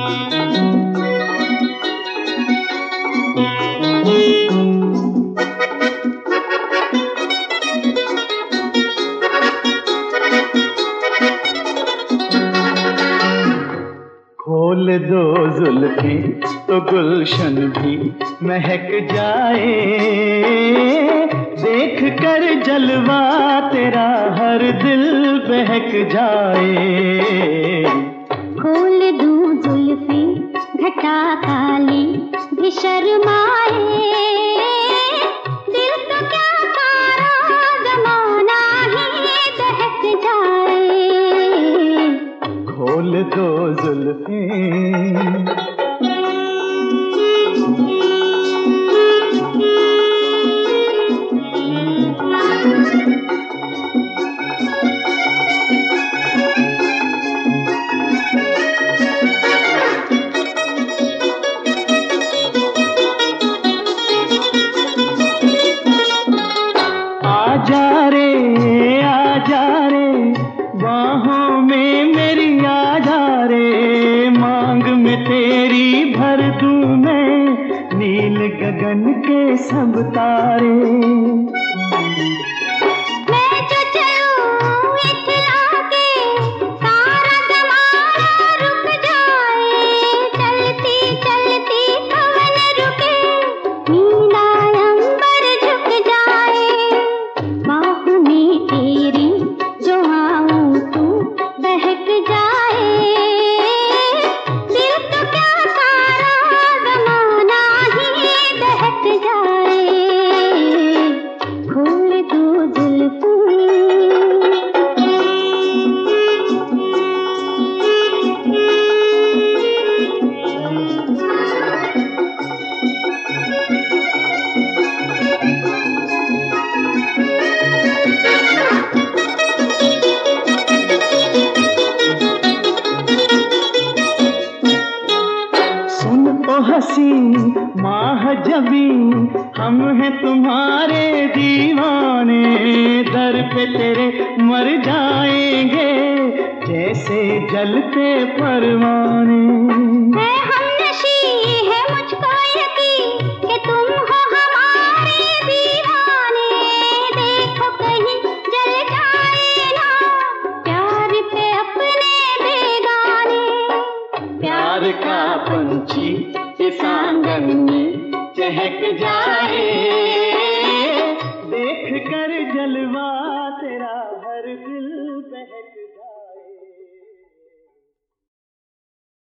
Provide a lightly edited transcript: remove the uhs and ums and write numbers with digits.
खोल दो जुल्फी तो गुलशन भी महक जाए, देख कर जलवा तेरा हर दिल बहक जाए। खोल दूं जुल्फी घटा काली भी शर्माए, दिल तो क्या सारा जमाना ही दहक जाए। खोल दो जुल्फी। आजा रे बाहों में मेरी आजा रे, मांग में तेरी भर दूं मैं नील गगन के सब तारे। मैं जो चलूं इतला के सारा ज़माना रुक जाए, चलती चलती पवन रुके नीला अंबर झुक जाए। बाहों में तेरी जो आऊं तू बहक जाए, दिल तो क्या सारा ज़माना ही दहक जाए। खोल दो जुल्फी। सुन ओ हसी माह जबी, हम हैं तुम्हारे दीवाने, दर पे तेरे मर जाएंगे जैसे जलते परवाने। है हमनशी है मुझको यकीन कि तुम हो हमारे दीवाने, देखो कहीं जल जाए ना प्यार पे अपने बेगाने। प्यार का पंछी इस आंगन में चहक जाए, देख कर जलवा तेरा हर दिल बहक जाए।